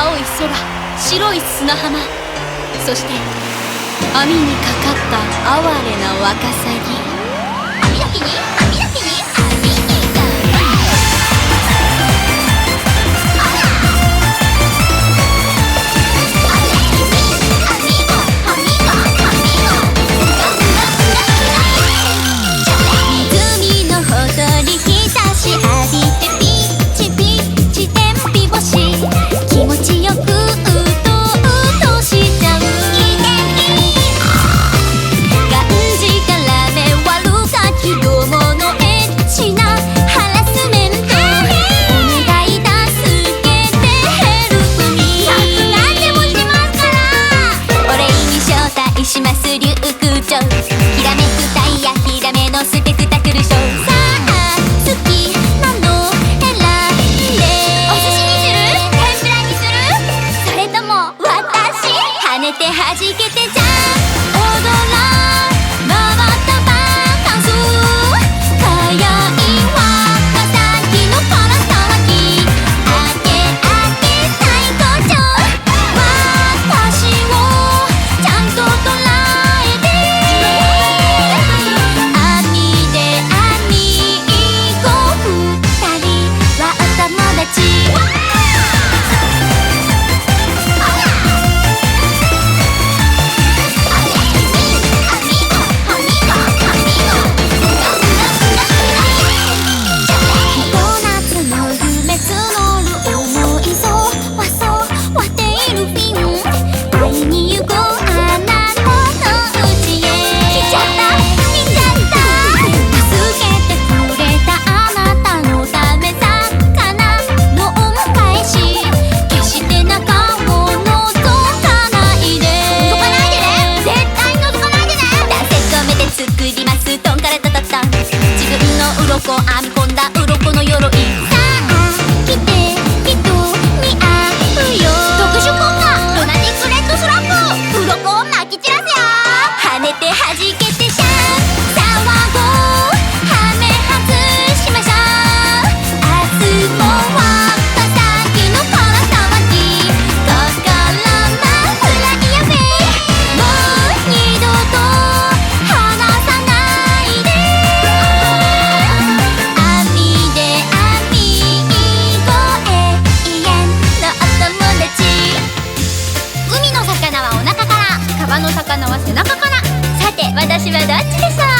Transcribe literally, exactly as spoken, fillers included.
青い空、白い砂浜、そして網にかかった哀れなワカサギ。網だけに網だけに網にか湖のほとり日差し浴びてピッチピッチ天日干し、気持ちよくうとうとしちゃう。がんじから目悪ガキどものエッチなハラスメント、お願いだ助けてヘルプミー。さすがでもしますから。お礼に招待します竜空長、ひらめくタイヤヒラメのスペクタクルショー。さあ好きなの選んで、お寿司にする？天ぷらにする？それとも私？跳ねて弾けてじゃん踊ら回ったバカンス、かやいわかさきのパラ騒ぎ、あけあけ最高潮、私をちゃんと捉えて、網で網いこう二人はお友達。ひと夏の夢募る思いそわそわっているフィン、会いに行こうあなたの家へ。来ちゃった来ちゃった、助けてくれたあなたのため魚の恩返し、決して仲を覗かないで。覗かないでね、絶対覗かないでね。男性込めて作りますトンカラタタタン、自分の鱗編み込んだ鱗の鎧。さあ来て人に会うよ、特殊効果ルナティックレッドスラップ、鱗をまき散らすよ。跳ねて弾けてシャン騒ごう、ハメ外しましょう。明日もワカサギのパラ騒ぎ、心まフライアウェイ、もう二度と離さないで。網で網越え永遠のお友達。海の魚はお腹から、川の魚は背中から。さて私はどっちでしょう？